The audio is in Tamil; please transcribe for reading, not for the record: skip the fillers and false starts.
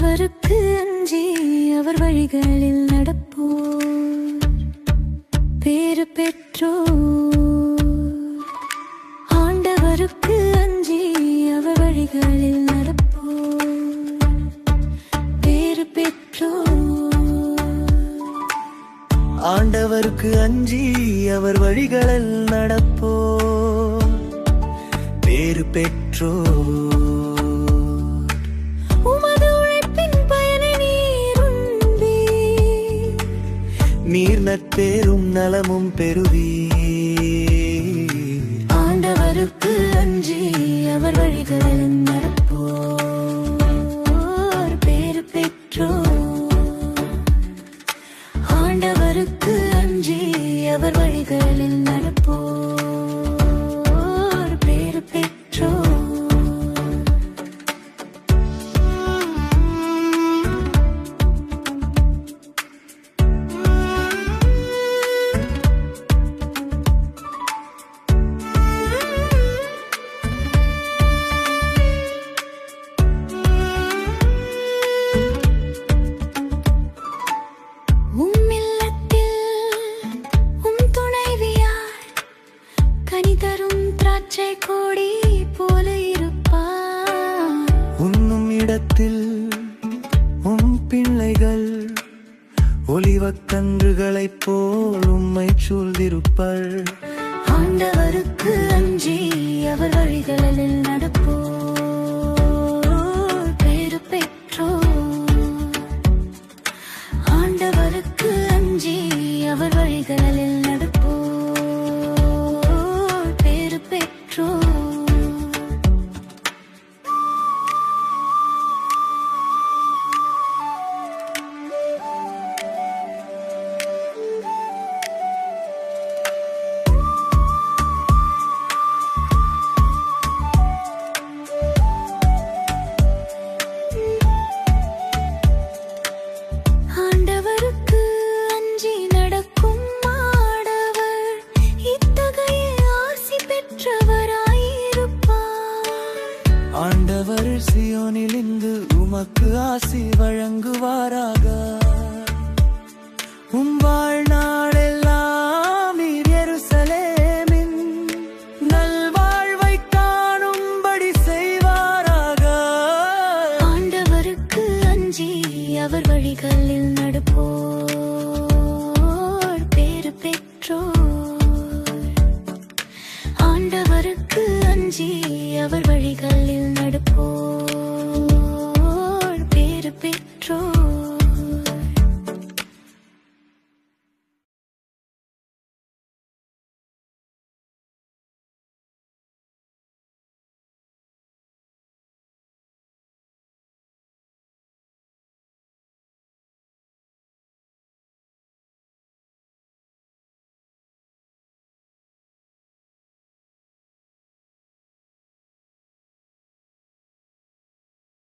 ஆண்டவருக்கு அஞ்சி அவர் வழிகளில் நடப்போர் பேறு பெற்றோர். ஆண்டவருக்கு அஞ்சி அவர் வழிகளில் நடப்போர் பேறு பெற்றோர். ஆண்டவருக்கு அஞ்சி அவர் வழிகளில் நடப்போர் பேறு பெற்றோர். நீர் நற்பேரும் நலமும் பெறுவீர். ஆண்டவருக்கு அஞ்சி அவர் வழிகளில் நடப்போர் பேறு பெற்றோர். ஆண்டவருக்கு அஞ்சி அவர் வழிகளில் நடப்போர் பேறு பெற்றோர். திராட்சை கொடி போல இருப்பார். உண்ணும் இடத்தில் பிள்ளைகள் ஒலிவக்கன்றுகளைப் போல் உம்மை சூழ்ந்திருப்பர். ஆண்டவருக்கு அஞ்சி அவர் வழிகளில் நடப்போர் பேறு பெற்றோர். ஆண்டவருக்கு அஞ்சி அவர் வழிகளில் நடப்போர் பேறு பெற்றோர். ஆண்டவர் சியோனிலிருந்து உமக்கு ஆசி வழங்குவாராக. வாழ்நாளெல்லாம் நீர் எருசலேமின் நல்வாழ்வை காணும்படி செய்வாராக. ஆண்டவருக்கு அஞ்சி அவர் வழிகளில் நடப்போர்